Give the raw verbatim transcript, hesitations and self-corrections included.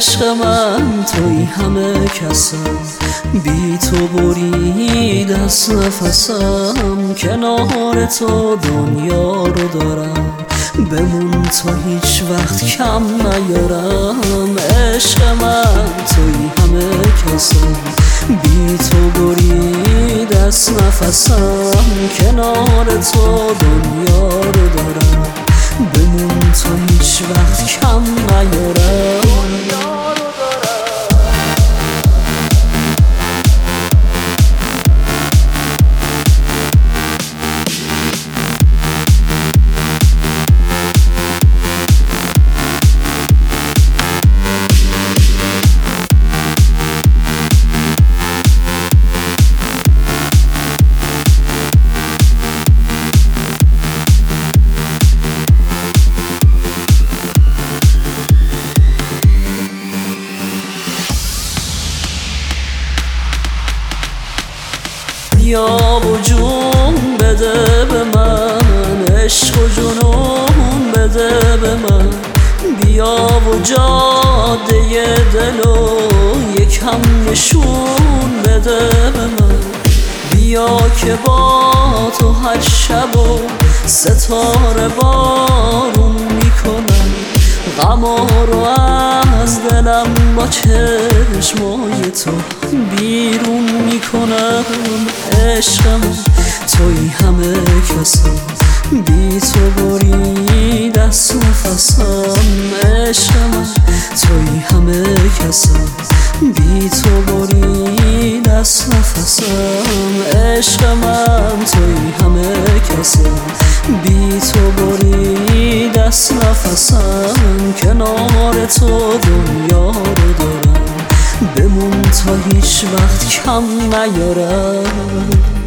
عشق من توی همه کسم، بی تو برید از نفسم. کنار تو دنیا رو دارم، بمون تا هیچ وقت کم نیارم. عشق من توی همه کسم، بی تو برید از نفسم. کنار تو دنیا رو دارم، بمون تا هیچ وقت کم نیارم. بیا و جون بده به من، عشق و جنون بده به من. بیا و جاده دلو یکم نشون بده به من. بیا که با تو هر شب و ستاره بارون میکنم. غما رو از دلم با چشمای تو بیرون میکنم. عشق من توی همه کسم، بی تو برید از نفسم. عشق من توی همه کسم، بی تو برید از نفسم. عشق من توی همه کسم، بی تو برید از نفسم. کنار تو دنیا رو دارم، بمون تا هیچ وقت کم نیارم.